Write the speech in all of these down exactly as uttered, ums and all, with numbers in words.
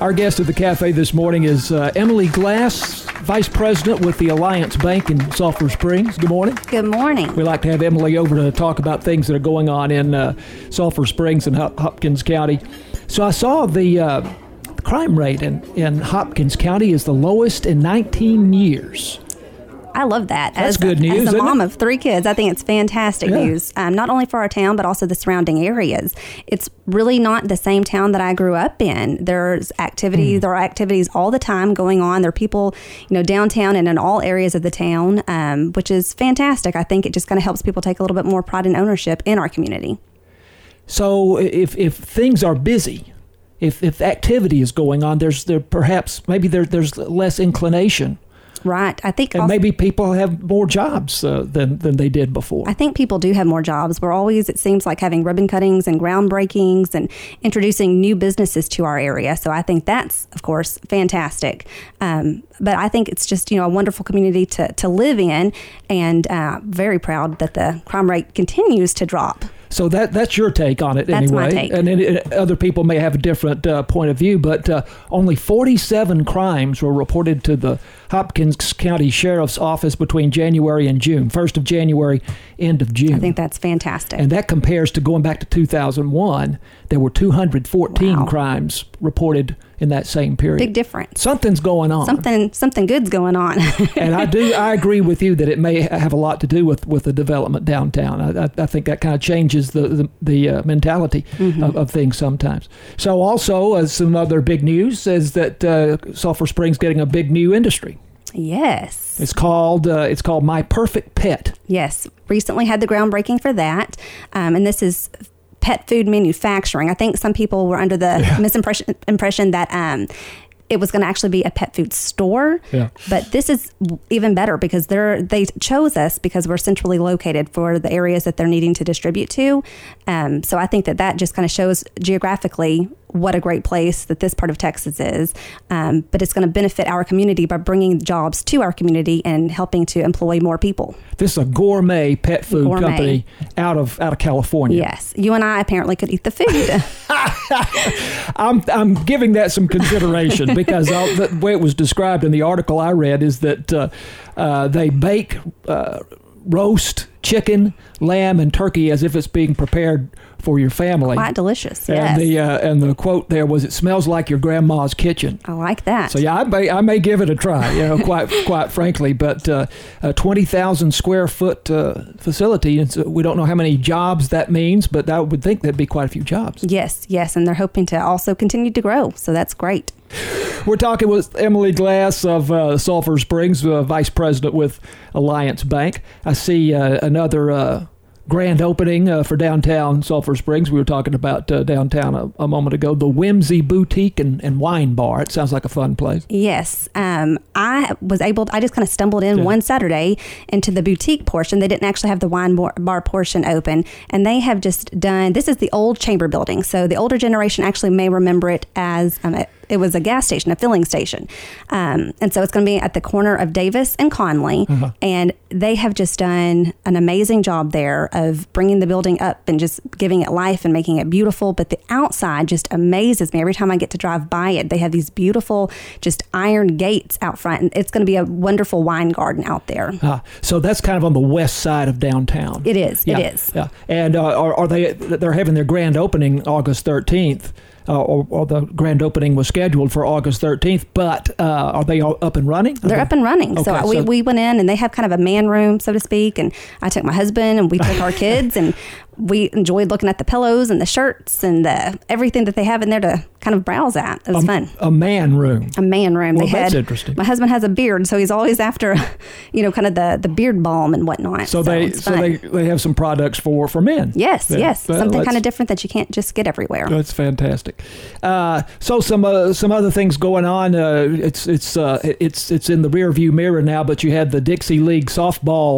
Our guest at the cafe this morning is uh, Emily Glass, Vice President with the Alliance Bank in Sulphur Springs. Good morning. Good morning. We like to have Emily over to talk about things that are going on in uh, Sulphur Springs and Hop- Hopkins County. So I saw the uh, crime rate in, in Hopkins County is the lowest in nineteen years. I love that. That's as, good news, As a isn't mom it? of three kids, I think it's fantastic Yeah. news, um, not only for our town, but also the surrounding areas. It's really not the same town that I grew up in. There's activities, mm. there are activities all the time going on. There are people, you know, downtown and in all areas of the town, um, which is fantastic. I think it just kind of helps people take a little bit more pride and ownership in our community. So if if things are busy, if if activity is going on, there's there perhaps maybe there there's less inclination. Right. I think And also, maybe people have more jobs uh, than, than they did before. I think people do have more jobs. We're always, it seems like, having ribbon cuttings and groundbreakings and introducing new businesses to our area. So I think that's, of course, fantastic. Um, but I think it's just, you know, a wonderful community to, to live in, and uh, very proud that the crime rate continues to drop. So that that's your take on it, That's anyway. my take. And then it, other people may have a different uh, point of view, but uh, only forty-seven crimes were reported to the Hopkins County Sheriff's Office between January and June, first of January, end of June. I think that's fantastic. And that compares to going back to two thousand one, there were two hundred fourteen Wow. crimes reported in that same period. Big difference. Something's going on. Something something good's going on. And I do I agree with you that it may have a lot to do with, with the development downtown. I, I, I think that kind of changes the the, the uh, mentality Mm-hmm. of, of things sometimes. So also, uh, some other big news is that uh, Sulphur Springs getting a big new industry. Yes. It's called uh, it's called My Perfect Pet. Yes. Recently had the groundbreaking for that. Um, and this is pet food manufacturing. I think some people were under the Yeah. misimpression impression that um, it was going to actually be a pet food store. Yeah. But this is even better because they're they chose us because we're centrally located for the areas that they're needing to distribute to. Um, so I think that that just kind of shows geographically what a great place that this part of Texas is. Um, but it's going to benefit our community by bringing jobs to our community and helping to employ more people. This is a gourmet pet food Gourmet. company out of out of California. Yes. You and I apparently could eat the food. I'm I'm giving that some consideration because I'll, the way it was described in the article I read is that uh, uh, they bake uh, roast chicken, lamb, and turkey as if it's being prepared for your family. Quite delicious. Yes. And the uh, and the quote there was, "It smells like your grandma's kitchen." I like that. So yeah, I may I may give it a try. You know, quite quite frankly, but uh, a twenty thousand square foot uh, facility. And so we don't know how many jobs that means, but I would think that'd be quite a few jobs. Yes, yes. And they're hoping to also continue to grow. So that's great. We're talking with Emily Glass of uh, Sulphur Springs, uh, Vice President with Alliance Bank. I see uh, another uh, grand opening uh, for downtown Sulphur Springs. We were talking about uh, downtown a, a moment ago. The Whimsy Boutique and, and Wine Bar. It sounds like a fun place. Yes. Um, I was able, to, I just kind of stumbled in Yeah. one Saturday into the boutique portion. They didn't actually have the wine bar, bar portion open. And they have just done, this is the old chamber building. So the older generation actually may remember it as, um, it, it was a gas station, a filling station. Um, and so it's going to be at the corner of Davis and Conley. Uh-huh. And they have just done an amazing job there of bringing the building up and just giving it life and making it beautiful. But the outside just amazes me. Every time I get to drive by it, they have these beautiful, just iron gates out front. And it's going to be a wonderful wine garden out there. Uh, so that's kind of on the west side of downtown. It is. Yeah, It is. Yeah. And uh, are, are they? They're having their grand opening August thirteenth. Uh, or, or the grand opening was scheduled for August thirteenth, but uh, are they all up and running? They're up and running. Okay, so, we, so- we went in and they have kind of a man room, so to speak. And I took my husband and we took our kids and we enjoyed looking at the pillows and the shirts and the everything that they have in there to kind of browse at. It was a, fun. A man room. A man room. Well, they that's had, interesting. My husband has a beard, so he's always after, you know, kind of the, the beard balm and whatnot. So, they it's so fun. they they have some products for, for men. Yes, Yeah. yes. Well, Something that's- kind of different that you can't just get everywhere. That's fantastic. Uh, so some uh, some other things going on. Uh, it's it's uh, it's it's in the rear view mirror now. But you had the Dixie League softball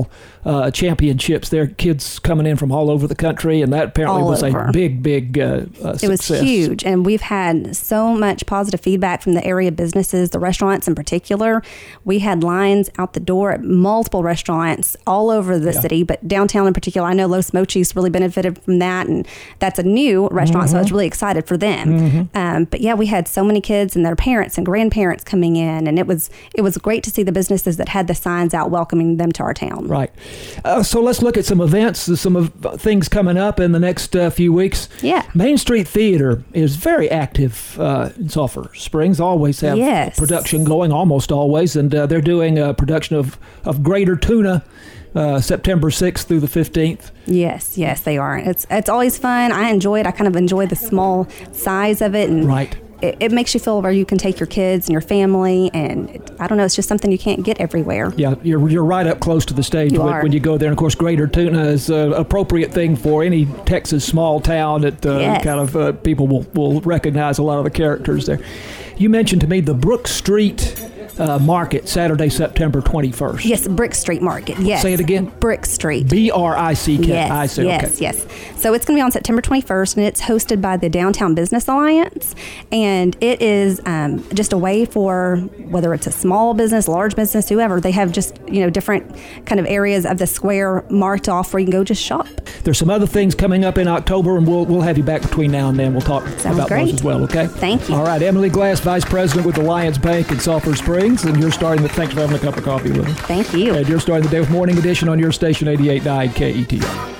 uh, championships there. Kids coming in from all over the country, and that apparently All was over. a big, big uh, uh, It was success. huge, and we've had so much positive feedback from the area businesses, the restaurants in particular. We had lines out the door at multiple restaurants all over the Yeah. city, but downtown in particular. I know Los Mochis really benefited from that, and that's a new restaurant, so I was really excited for them. Mm-hmm. Um, but yeah, we had so many kids and their parents and grandparents coming in, and it was it was great to see the businesses that had the signs out welcoming them to our town. Right. Uh, so let's look at some events, some of things coming up in the next uh, few weeks. Yeah. Main Street Theater is very active uh, in Sulphur Springs. Always have Yes. production going, almost always, and uh, they're doing a production of, of Greater Tuna uh, September sixth through the fifteenth. Yes, yes, they are. It's it's always fun. I enjoy it. I kind of enjoy the small size of it, and Right. it, it makes you feel where you can take your kids and your family, and it, I don't know, it's just something you can't get everywhere. Yeah, you're you're right up close to the stage You when, are. when you go there. And of course, Greater Tuna is an appropriate thing for any Texas small town that uh, Yes. kind of uh, people will, will recognize a lot of the characters there. You mentioned to me the Brook Street uh, Market, Saturday, September twenty-first. Yes, Brick Street Market. Yes. Say it again. Brick Street. B R I C K. Yes, I see. yes, Okay. yes. So it's going to be on September twenty-first, and it's hosted by the Downtown Business Alliance. And it is um, just a way for, whether it's a small business, large business, whoever, they have just, you know, different kind of areas of the square marked off where you can go just shop. There's some other things coming up in October, and we'll we'll have you back between now and then. We'll talk Sounds about great. those as well, okay? Thank you. All right, Emily Glass, Vice President with Alliance Bank in Sulphur Springs, and you're starting the, thanks for having a cup of coffee with us. Thank you. And you're starting the day with Morning Edition on your station eighty-eight point nine K E T R.